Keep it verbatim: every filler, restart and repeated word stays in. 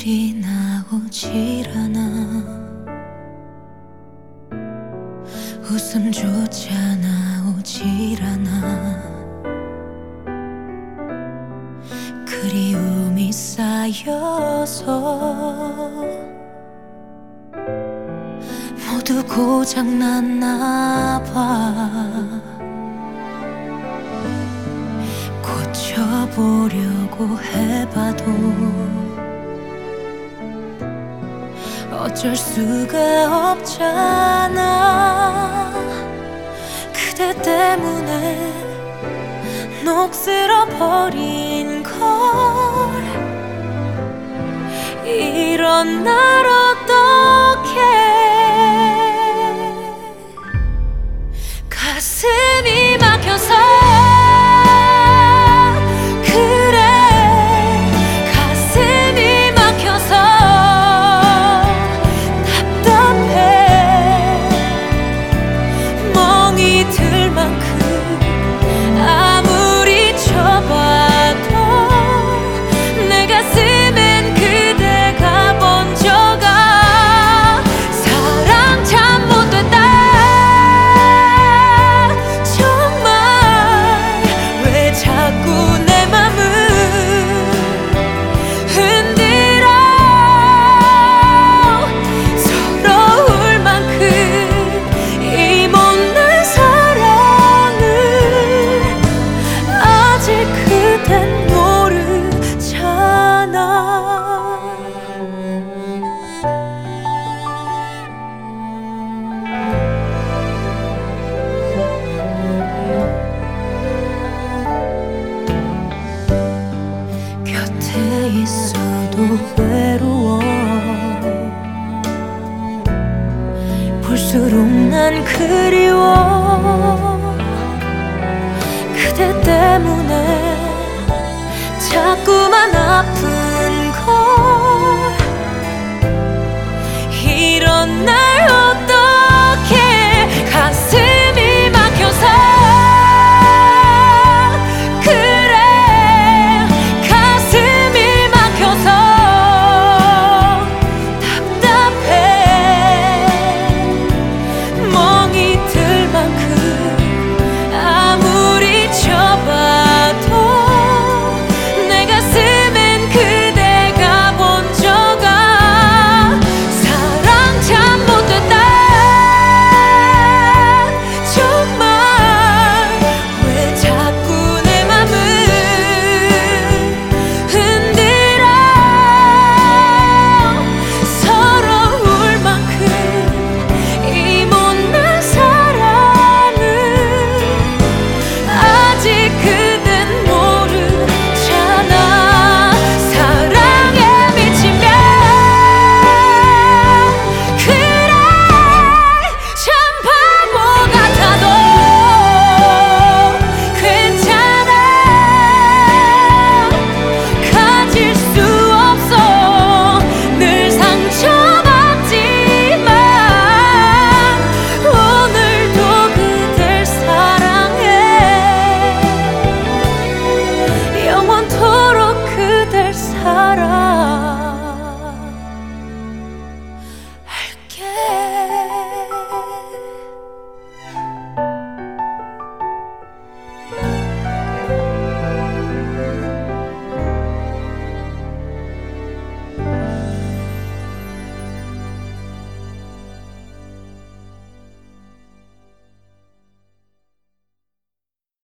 일이 나오질 않아. 웃음조차 나오질 않아. 그리움이 쌓여서 모두 고장났나 봐. 고쳐보려고 해봐도 어쩔 수가 없잖아. 그대 때문에 녹슬어버린 걸. 이런 날 어떡해. 가슴이 막혀서 그래. 가슴이 막혀서 답답해. 멍이 들 만큼 아무리 쳐봐도 내 가슴엔 그대가 번져가. 사랑 참 못됐다. 정말 왜 자꾸 내 맘을 흔들어. 서러울 만큼 이 못난 사랑을 아직 그댄 모르잖아. 곁에 있어도 외로워. 볼수록 난 그리워. 그대 때문에 자꾸